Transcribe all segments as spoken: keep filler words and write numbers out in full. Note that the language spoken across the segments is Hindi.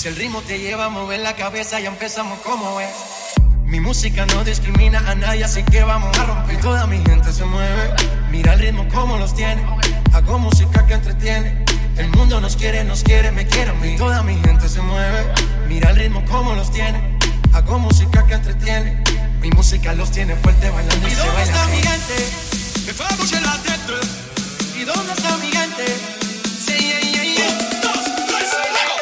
Si el ritmo te lleva a mover la cabeza, ya empezamos como es. Mi música no discrimina a nadie, así que vamos a romper. Toda mi gente se mueve, mira el ritmo como los tiene. Hago música que entretiene. El mundo nos quiere, nos quiere, me quiere a mí. Toda mi gente se mueve, mira el ritmo como los tiene. Hago música que entretiene. Mi música los tiene fuerte bailando y, ¿y se baila. ¿Y dónde está mi gente? Que fue mucho en la tête. ¿Y dónde está mi gente? Sí, yeah, yeah, yeah. Un, dos, tres, luego.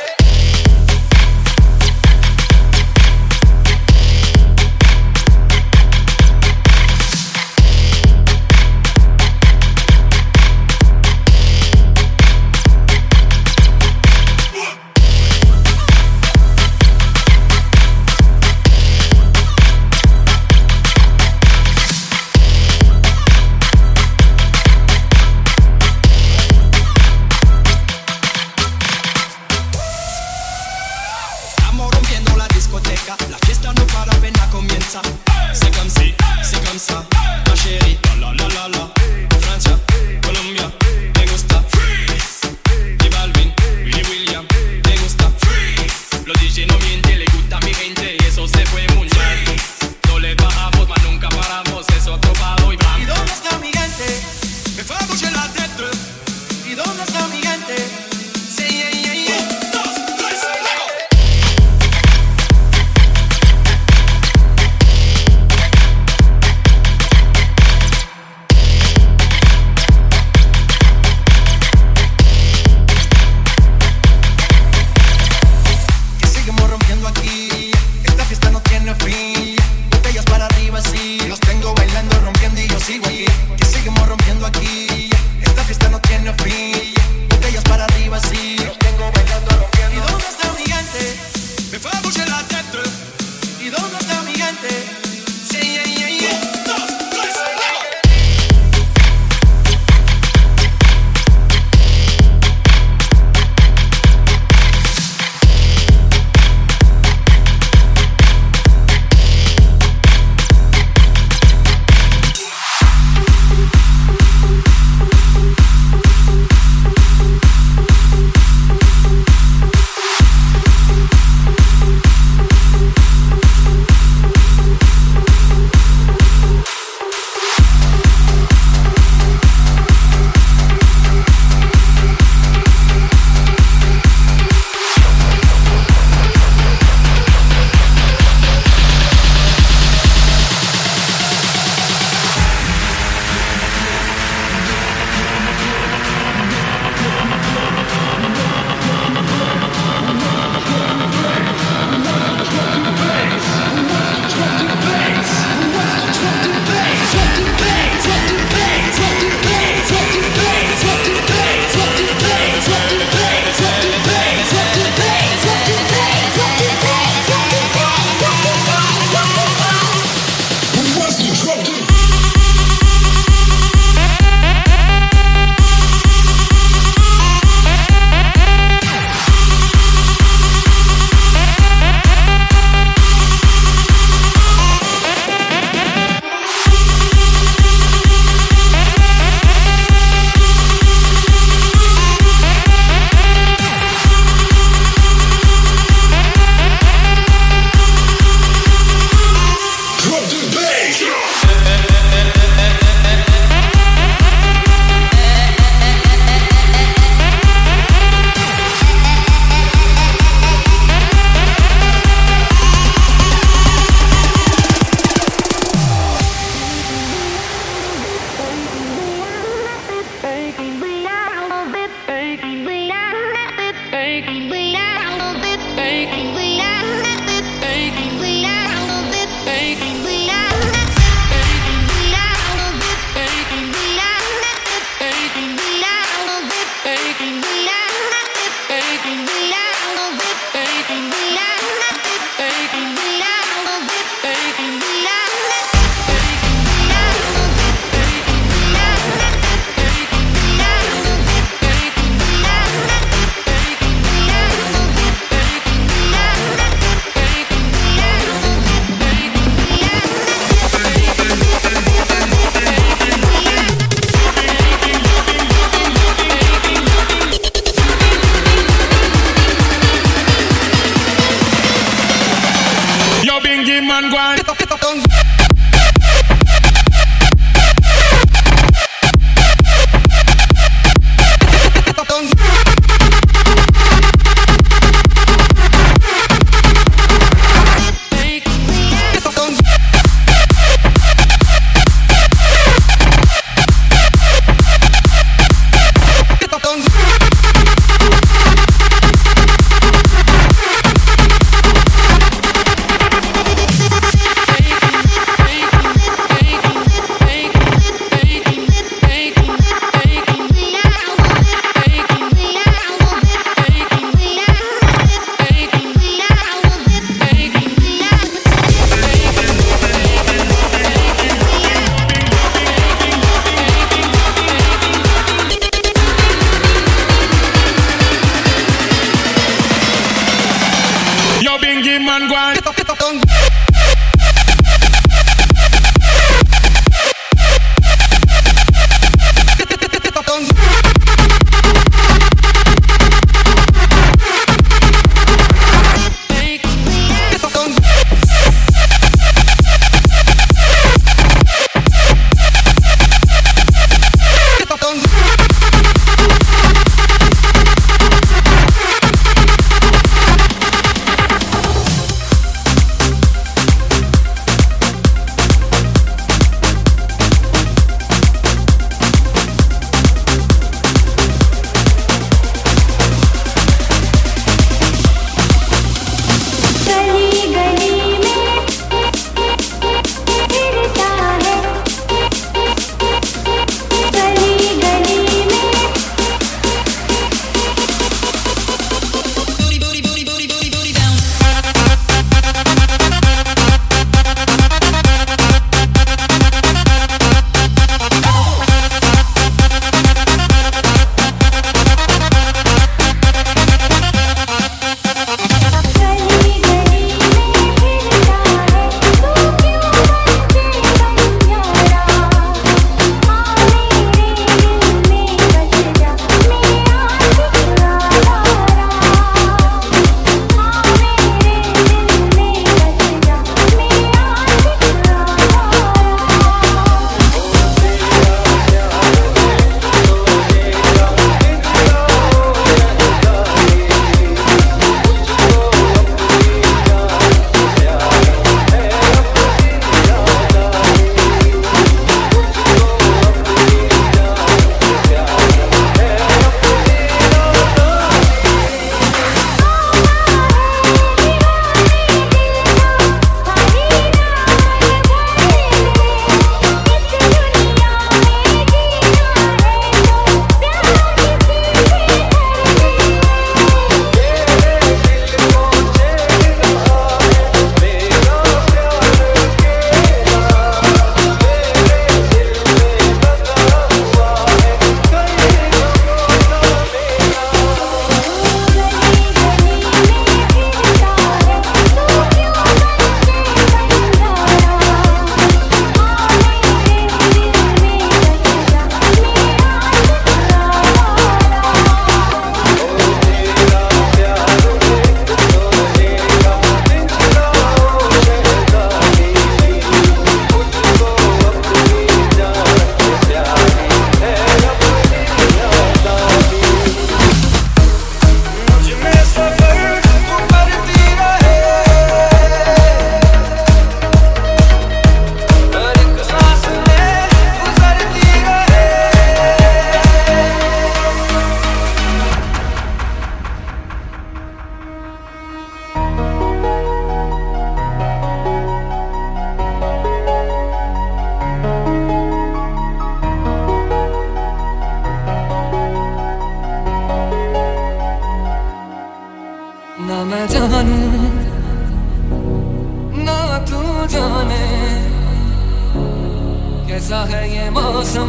है ये मौसम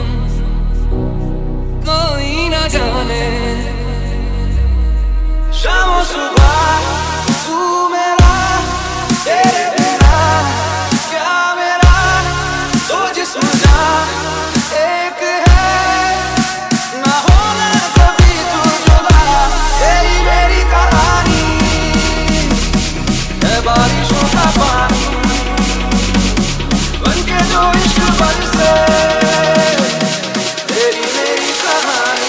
कोई ना जाने। शाम सुबह तू मेरा, तेरे बिना क्या मेरा, तो जिस्म जान एक है, ना होना कभी तू जुदा। तेरी मेरी कहानी है बारिशों का पानी, बनके जो इश्क बरसे, तेरी मेरी कहानी।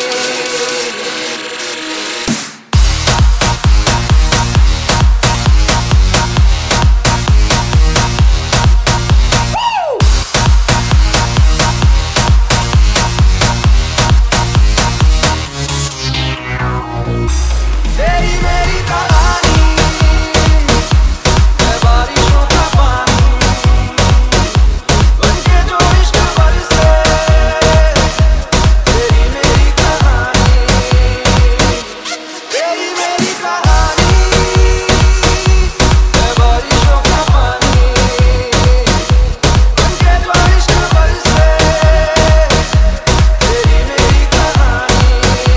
तेरी मेरी कहानी है बारिशों का पानी, बनके जो इश्क बरसे, तेरी मेरी कहानी। तेरी मेरी कहानी है बारिशों का पानी, बनके जो इश्क बरसे, तेरी मेरी कहानी।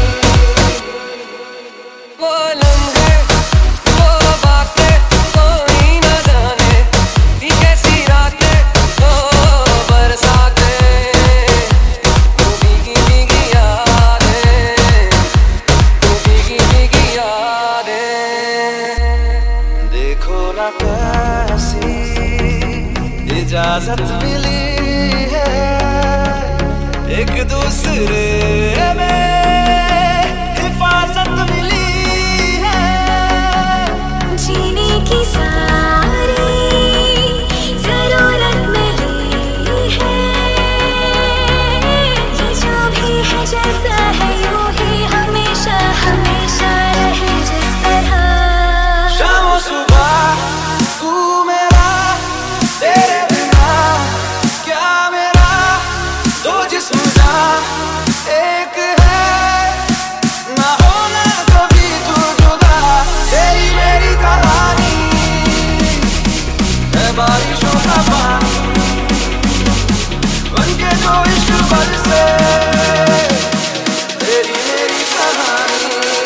वो लम्हे वो बातें कोई ना जाने, थी कैसी रातें वो बरसातें, वो भीगी भीगी यादें, वो भीगी भीगी यादें। देखो ना कैसी इजाजत मिली है, एक दूसरे में हिफाजत मिली है। जीने की सारी जरूरत मिली है, ये जो भी है जैसा है यूं ही हमेशा हमेशा रहे जिस तरह। शाम सुबह तू मेरा, तेरे बिना क्या मेरा, दो जिस्म जान एक है, ना होना कभी तू जुदा। तेरी मेरी कहानी है बारिशों का पानी, बनके जो इश्क बरसे, तेरी मेरी कहानी।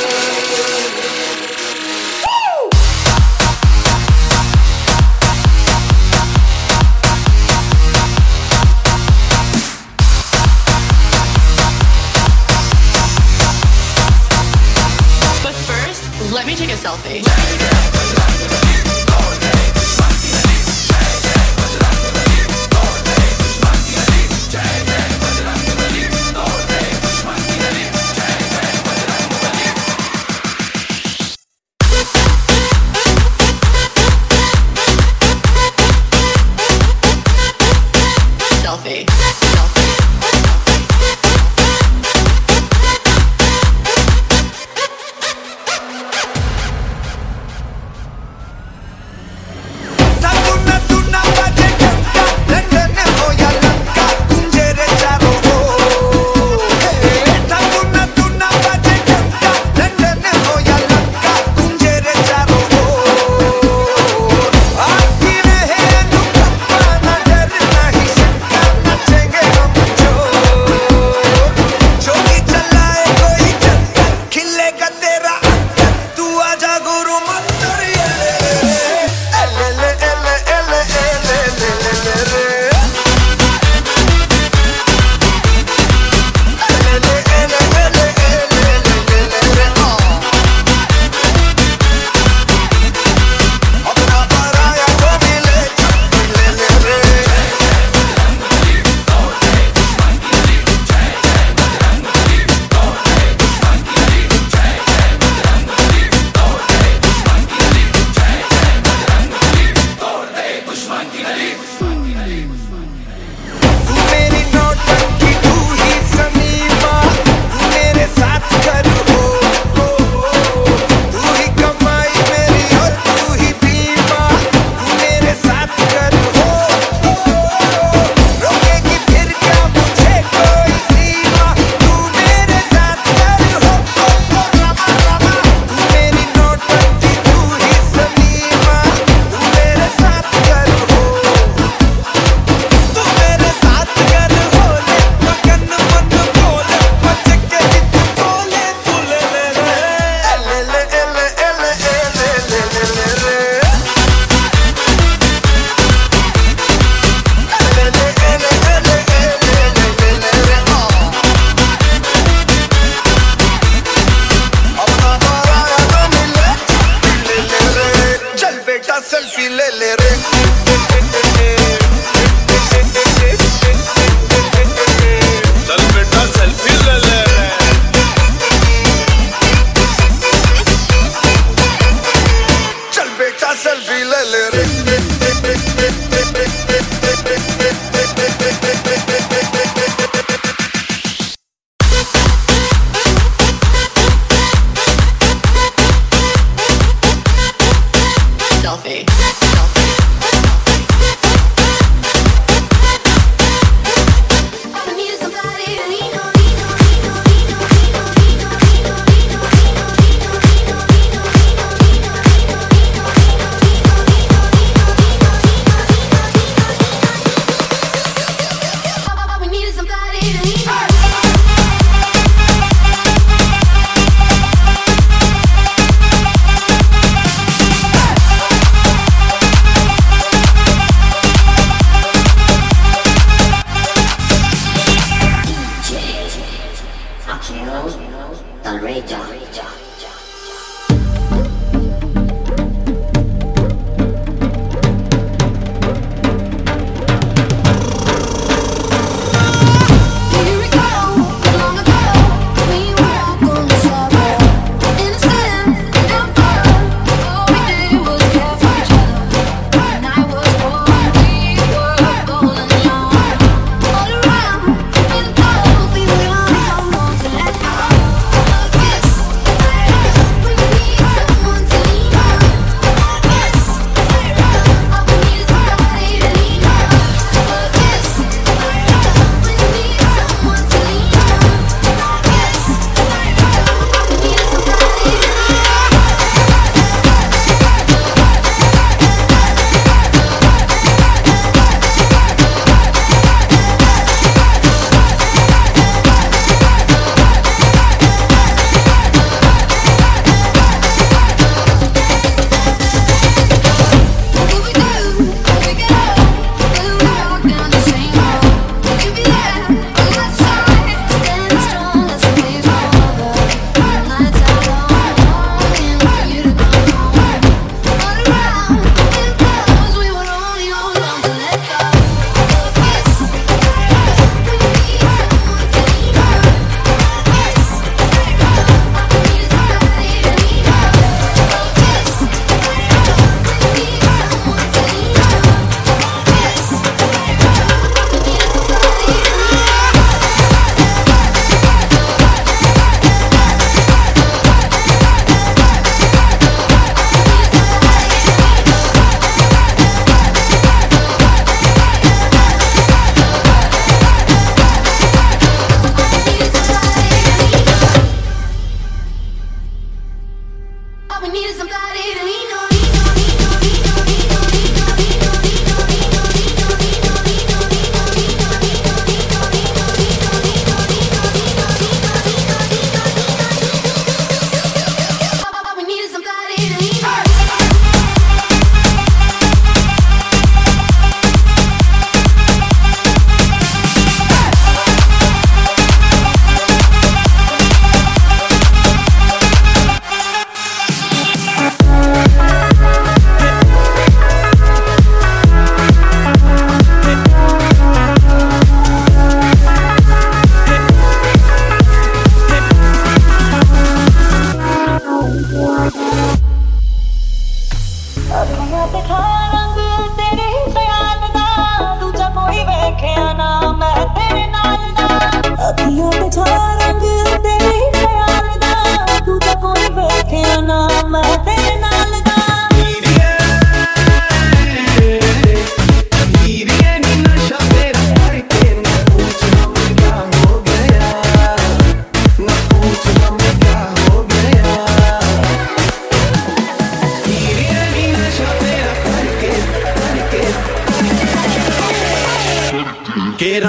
But first, let me take a selfie. Selfie. Selfie.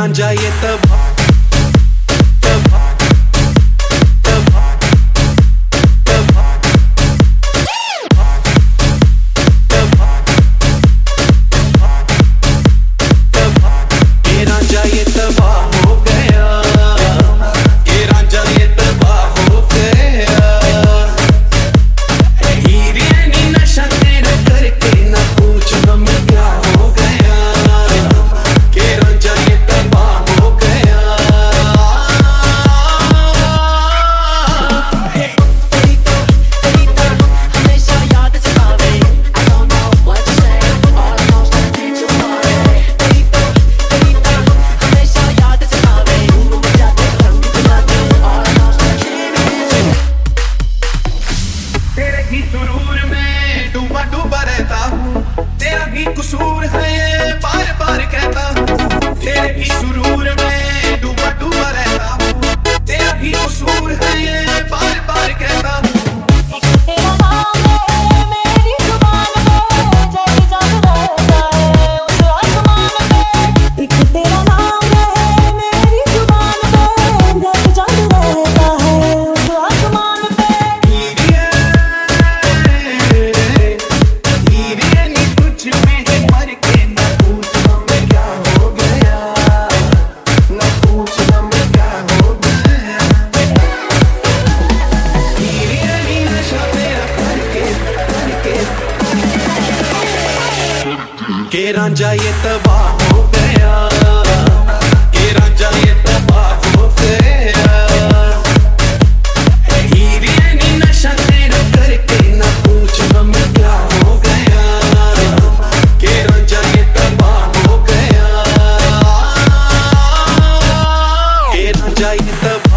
Ranjha ये तबाह के रांझा ये तबाह हो गया के रांझा ये तबाह हो गया हीरे नी नशा तेरा करके ना पूछ हम क्या हो गया के रांझा ये तबाह हो गया के रांझा ये तबाह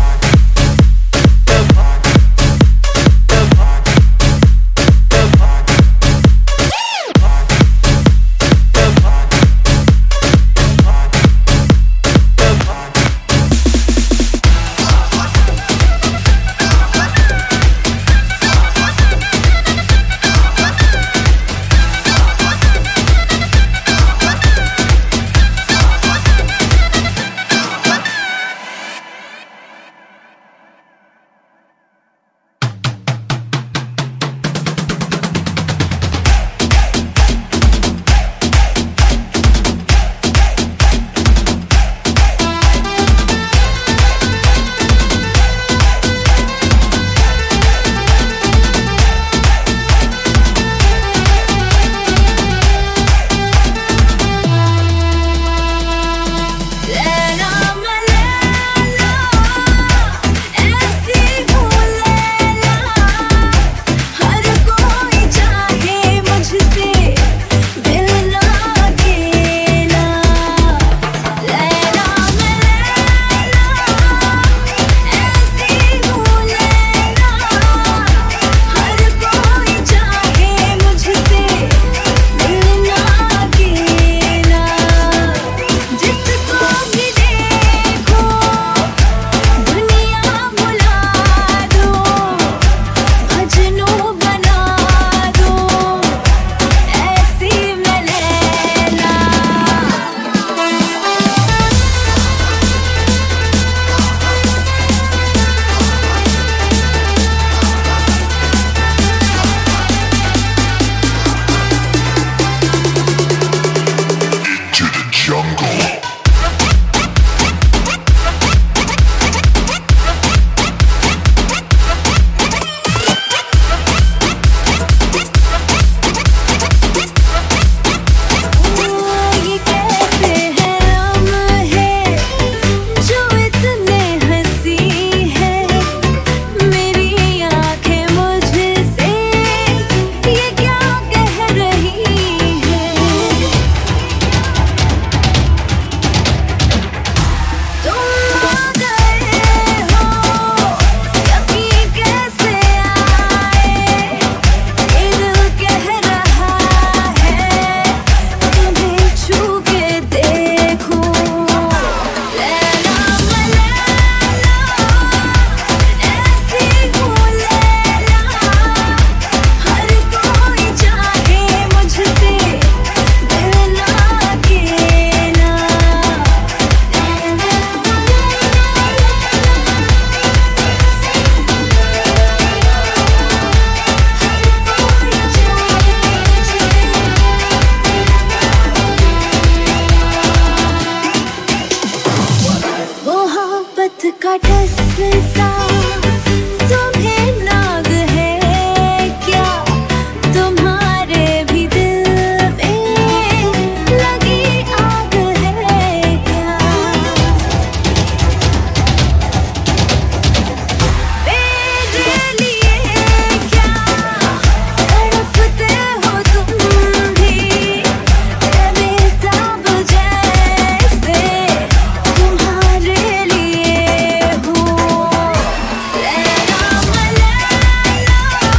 मोहब्बत का ठसका तुम्हें नाग है क्या? तुम्हारे भी दिल में लगी आग है क्या? तेरे लिए क्या तड़पते हो तुम भी बेताब जैसे तुम्हारे लिए हूँ लैला मलैला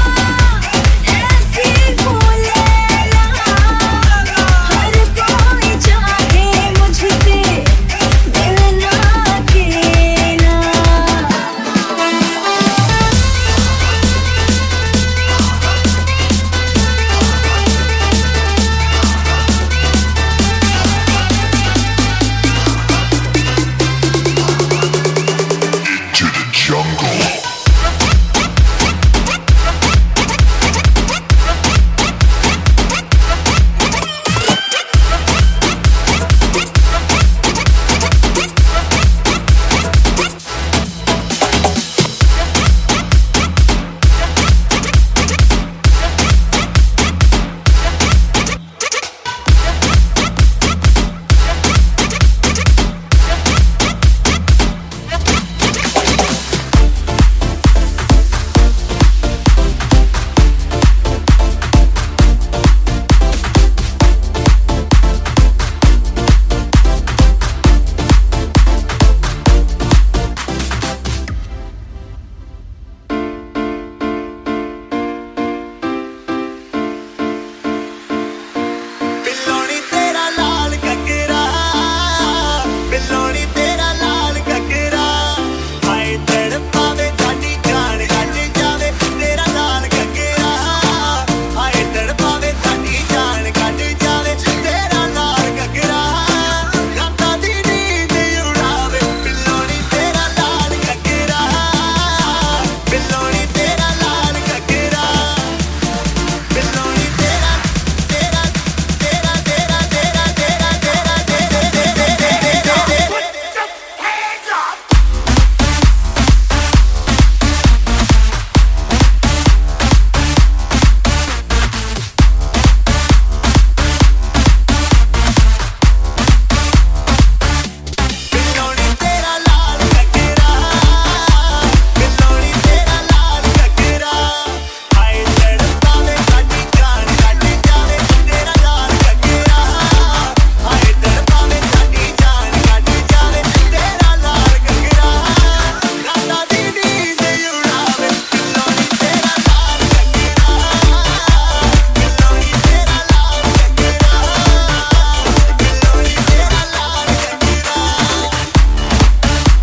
ऐसी हूँ लैला हर कोई चाहे मुझसे मिलना अकेला To the jungle. बिल्लोनी तेरा लाल ककरा बिल्लोनी तेरा लाल ककरा हाय तड़पावे साडी जान कट जावे तेरा लाल ककरा हाय तड़पावे साडी जान कट जावे तेरा लाल ककरा राता दी नींद उड़ावे बिल्लोनी तेरा लाल ककरा बिल्लोनी तेरा लाल ककरा बिल्लोनी तेरा तेरा तेरा तेरा तेरा तेरा तेरा तेरा बिल्लोनी तेरा लाल ककरा बिल्लोनी तेरा लाल ककरा हाय तड़पावे साडी जान कट जावे तेरा लाल ककरा हाय तड़पावे साडी जान कट जावे तेरा लाल ककरा राता दी नींद उड़ावे बिल्लोनी तेरा लाल ककरा बिल्लोनी तेरा लाल ककरा बिल्लोनी तेरा लाल ककरा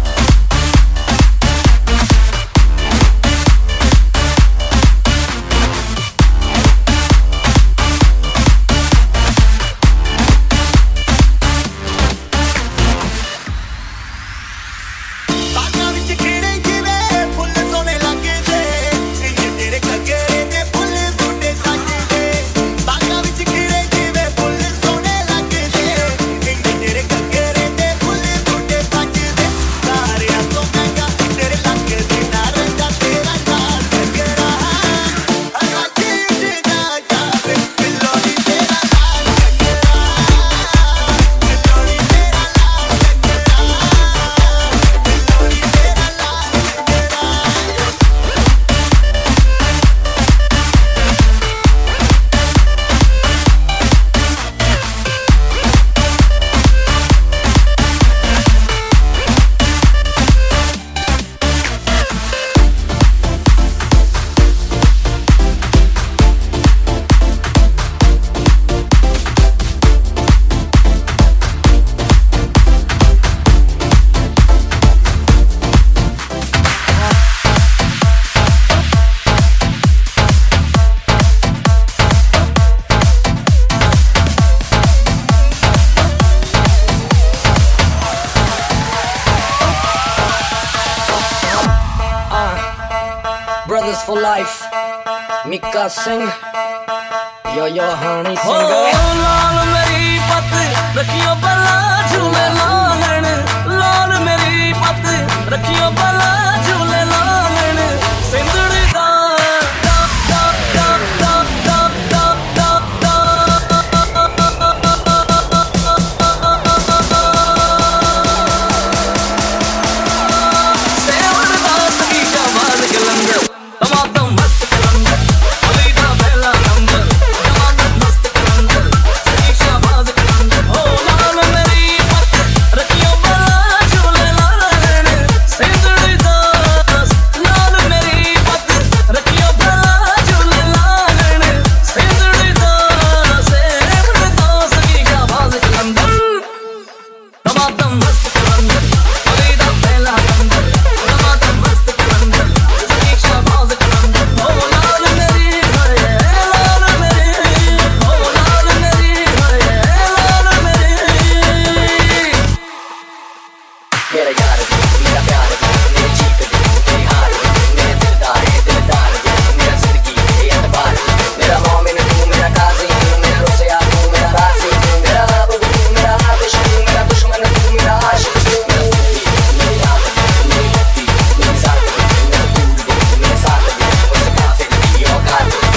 ਬਾਗਾਂ ਵਿੱਚ ਖਿੜੇ ਜਿਵੇਂ ਫੁੱਲ ਸੋਹਣੇ ਲੱਗਦੇ ਇੰਜ ਤੇਰੇ ਘੱਗਰੇ ਦੇ ਫੁੱਲ ਬੂਟੇ ਸੱਜਦੇ ਬਾਗਾਂ ਵਿੱਚ ਖਿੜੇ ਜਿਵੇਂ ਫੁੱਲ ਸੋਹਣੇ ਲੱਗਦੇ ਇੰਜ ਤੇਰੇ ਘੱਗਰੇ ਦੇ ਫੁੱਲ ਬੂਟੇ ਸੱਜਦੇ ਸਾਰਿਆਂ ਤੋਂ ਮਹਿੰਗਾ ਤੇਰੇ ਲੱਗਦੇ ਨਾ ਰੰਗਾ ਤੇਰਾ ਲਾਲ ਘੱਗਰਾ ਹਵਾ ਚ ਉੱਡਦਾ ਜਾਵੇ ਬਿੱਲੋਨੀ ਤੇਰਾ ਲਾਲ ਘੱਗਰਾ ਬਿੱਲੋਨੀ ਤੇਰਾ ਲਾਲ ਘੱਗਰਾ ਬਿੱਲੋਨੀ ਤੇਰਾ ਲਾਲ ਘੱਗਰਾ Brothers for life, Mika Singh, yo yo honey singer. Oh, laal meri pat rakhiyo bala jhume lalan, laal meri pat मेरा प्यार भी, मेरी जीत भी, मेरी हार भी, मेरे दिलदार है दिलदार भी, मेरा जिंदगी है एतबार भी, मेरा मोमिन तू मेरा काजी तू, मेरा रुसया तू मेरा राजी तू, मेरा महबूब तू मेरा आतिश तू, मेरा दुश्मन तू मेरा आशिक तू, मेरा खूबी मेरी याद भी, मेरी हस्ती मेरी साथ भी, मेरा दूर भी मेरे साथ भी, मुझसे काफिर की औकात भी।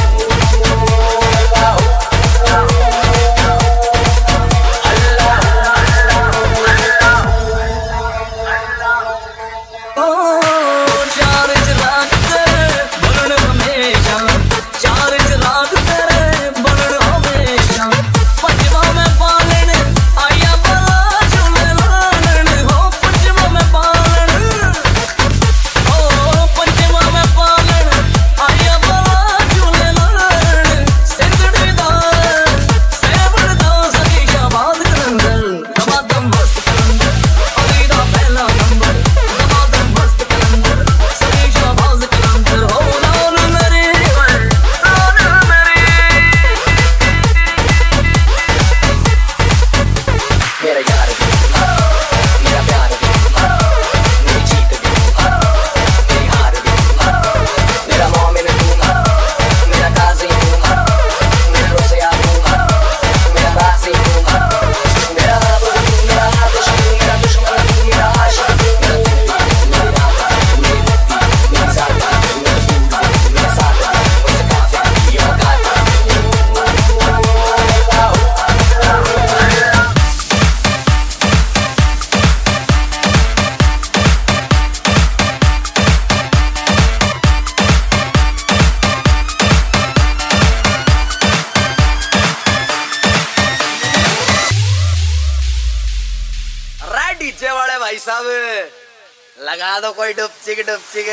डीजे वाले भाई साहब लगा दो कोई डुपचिक डुपचिक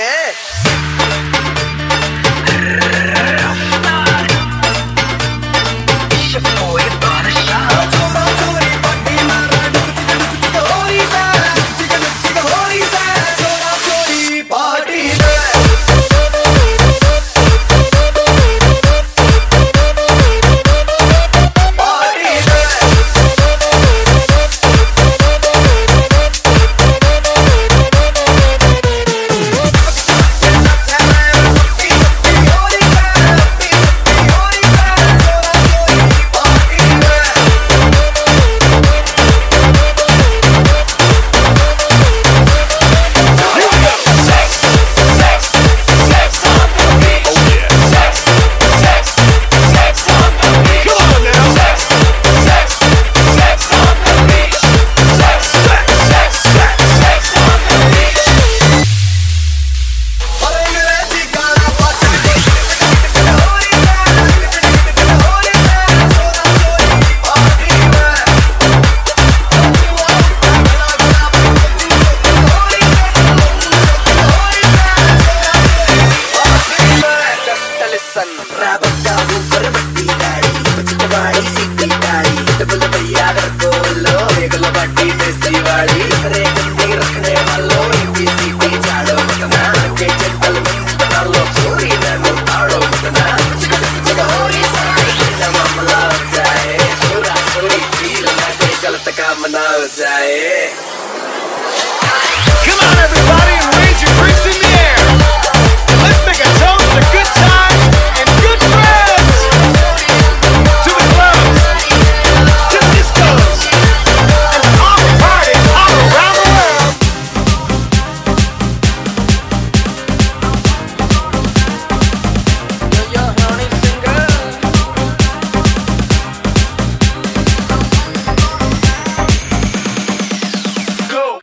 Come on everybody and raise your drinks in the air. Let's make a toast to good times and good friends. To the clubs, to the discos, and all the parties all around the world. You're your honey singer. Go.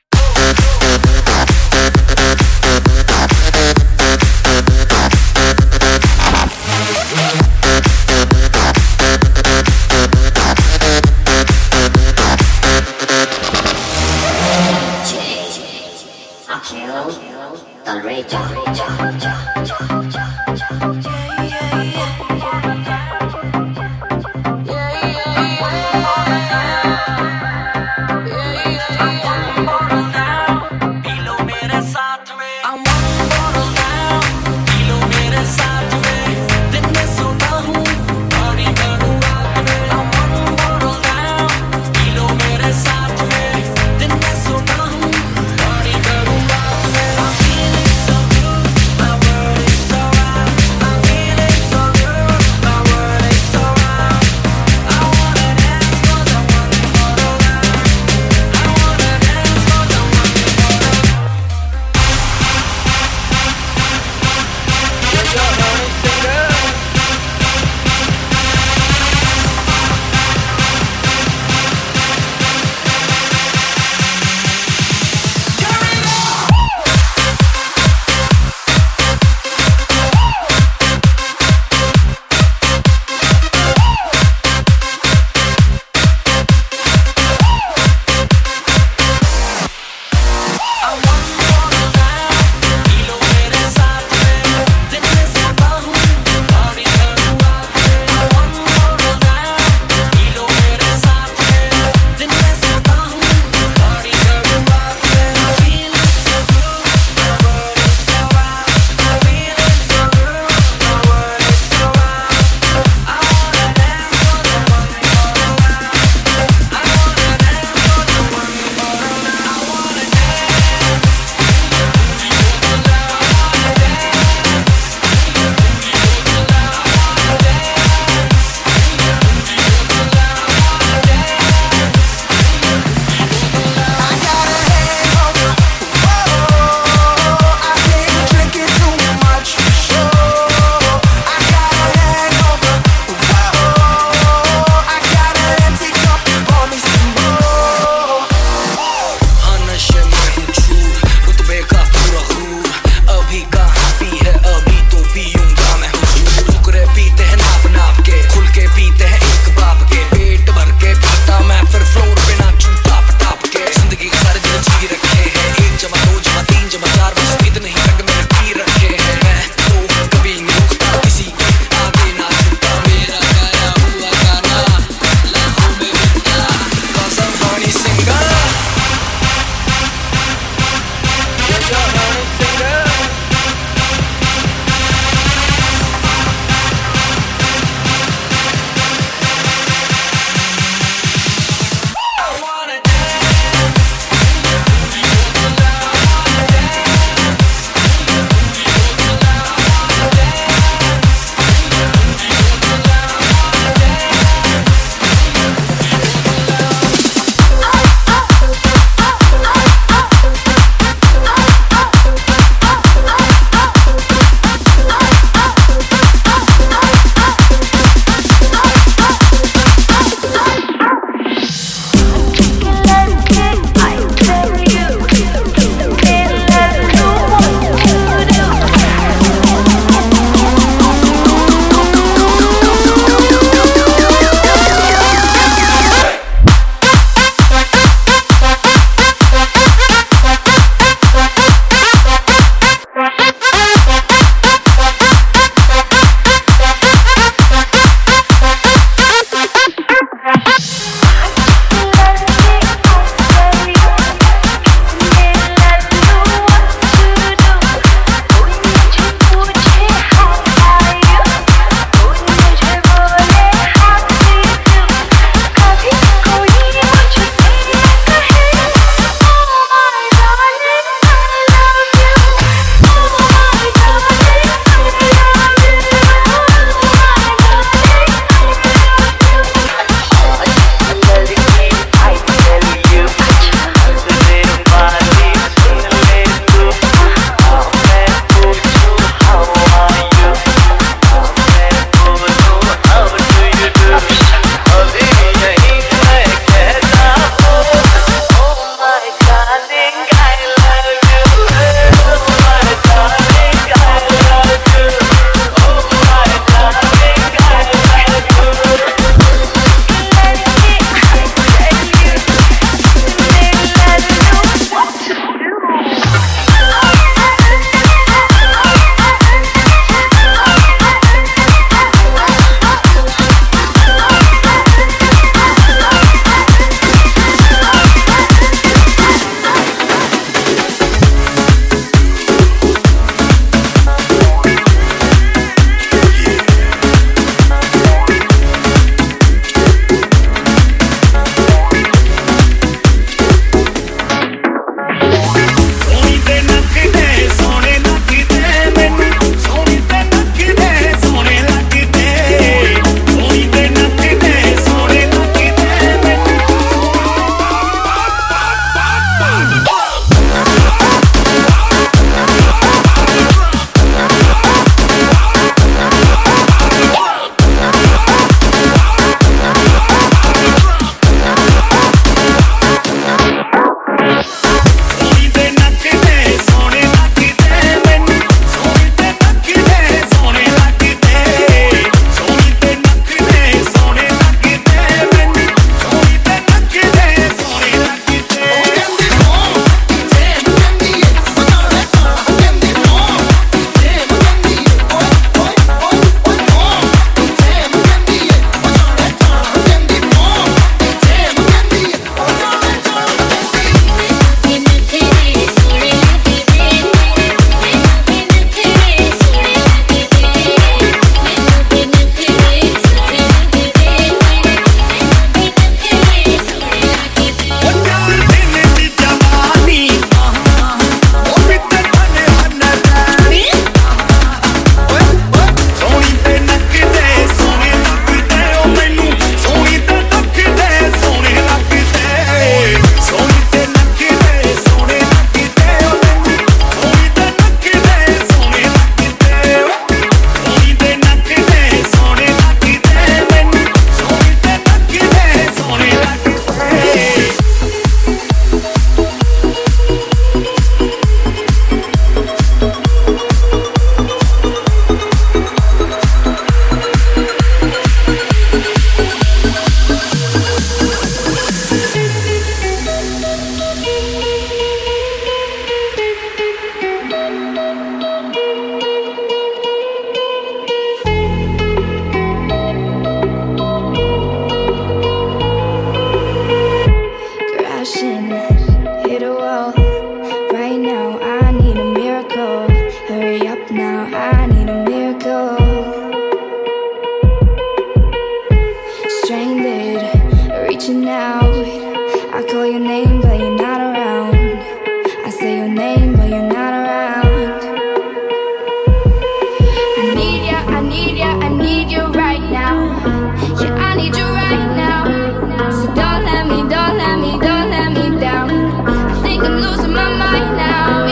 I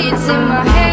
It's in my head.